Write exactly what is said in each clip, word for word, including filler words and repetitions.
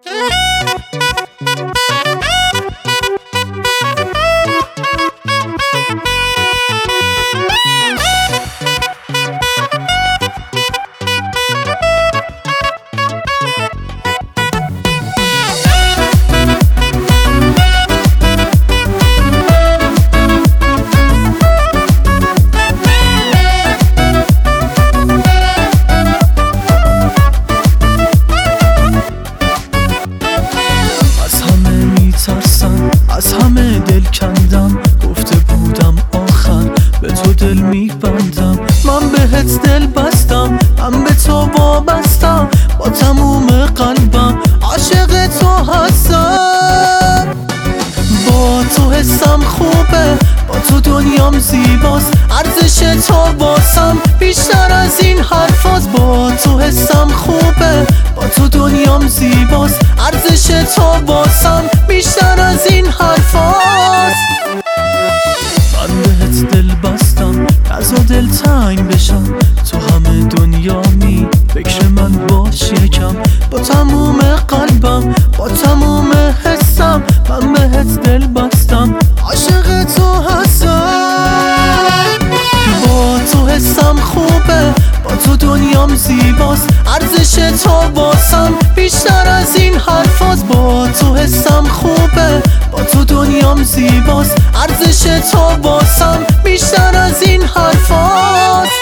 از همه دل کندم، گفته بودم آخر به تو دل میبندم. من بهت دل بستم، من به تو وابستم، با تموم قلبم عاشق تو هستم. با تو حسم خوبه، با تو دنیام زیباست، ارزش تو واسم بیشتر از این حرفاست. با تو حسم خوبه، با تو دنیام زیباست، ارزش تو واسم بیشتر از این حرفاست. من بهت دل بستم، نزا دل تنگ بشم، تو همه دنیا می فکر من باش یکم. با تموم قلبم، با تموم حسم، من بهت دل بستم، عاشق تو هستم. با تو حسم خوبه، با تو دنیام زیباست، ارزش تو واسم بیشتر از این حرفاست. با تو حسم خوبه، با تو دنیام زیباست، ارزش تو واسم بیشتر از این حرفاست.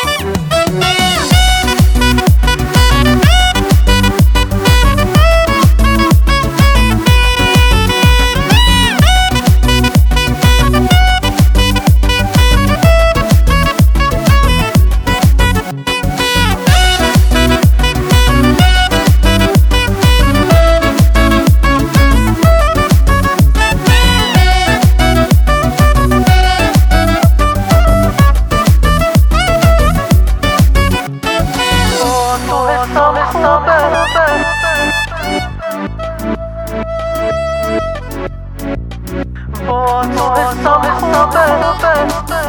با تو حسم خوبه،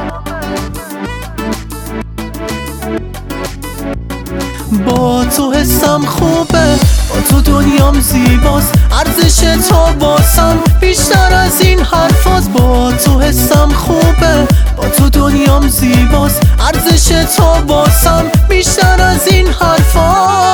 با تو حسم خوبه، با تو دنیام زیباست، ارزش تو واسم بیشتر از این حرفاست. با تو حسم خوبه، با تو دنیام زیباست، ارزش تو واسم بیشتر از این حرفاست.